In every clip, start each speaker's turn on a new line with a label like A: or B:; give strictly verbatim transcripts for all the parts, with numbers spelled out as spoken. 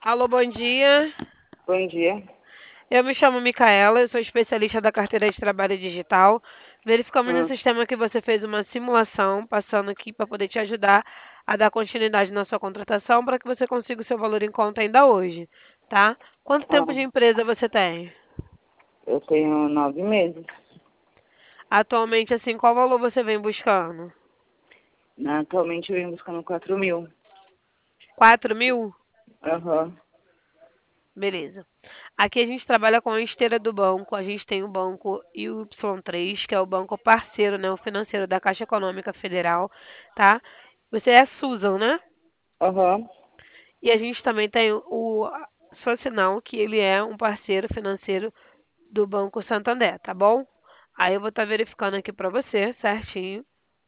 A: Alô, bom dia.
B: Bom dia.
A: Eu me chamo Micaela, eu sou especialista da carteira de trabalho digital. Verificamos no
B: Hum,
A: sistema que você fez uma simulação, passando aqui para poder te ajudar a dar continuidade na sua contratação para que você consiga o seu valor em conta ainda hoje, tá? Quanto tempo de
B: ah,
A: empresa você tem?
B: eu tenho nove meses.
A: Atualmente, assim, qual valor você vem buscando?
B: Atualmente eu venho buscando quatro mil.
A: Quatro mil?
B: Aham.
A: Beleza. Aqui a gente trabalha com a esteira do banco. A gente tem o banco Y três, que é o banco parceiro, né, o financeiro da Caixa Econômica Federal, tá? Você é Susan, né?
B: Aham.
A: E a gente também tem o Socinal, que ele é um parceiro financeiro do Banco Santander, tá bom? Aí eu vou estar verificando aqui para você, certinho.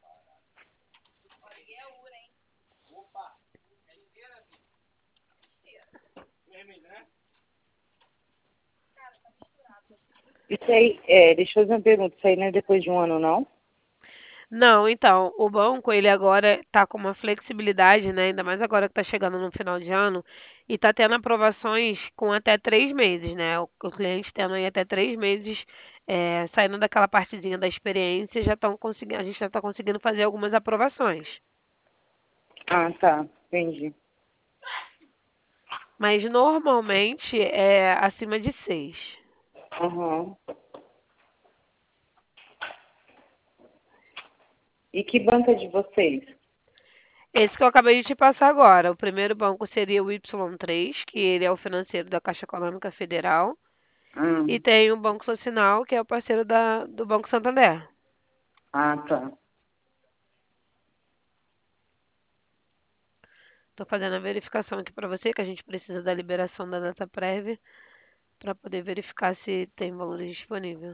B: Isso aí, é, deixa eu fazer uma pergunta. Isso aí não é depois de um ano, não?
A: Não, então, o banco, ele agora está com uma flexibilidade, né? Ainda mais agora que está chegando no final de ano, e está tendo aprovações com até três meses, né? O, o cliente tendo aí até três meses, é, saindo daquela partezinha da experiência, já estão conseguindo, a gente já está conseguindo fazer algumas aprovações.
B: Ah, tá. Entendi.
A: Mas normalmente é acima de seis.
B: Aham. E que banca é de vocês?
A: Esse que eu acabei de te passar agora. O primeiro banco seria o Y três, que ele é o financeiro da Caixa Econômica Federal.
B: Ah,
A: E tem o Banco Social, que é o parceiro da, do Banco Santander.
B: ah, tá.
A: Estou fazendo a verificação aqui para você, que a gente precisa da liberação da data prévia para poder verificar se tem valores disponíveis.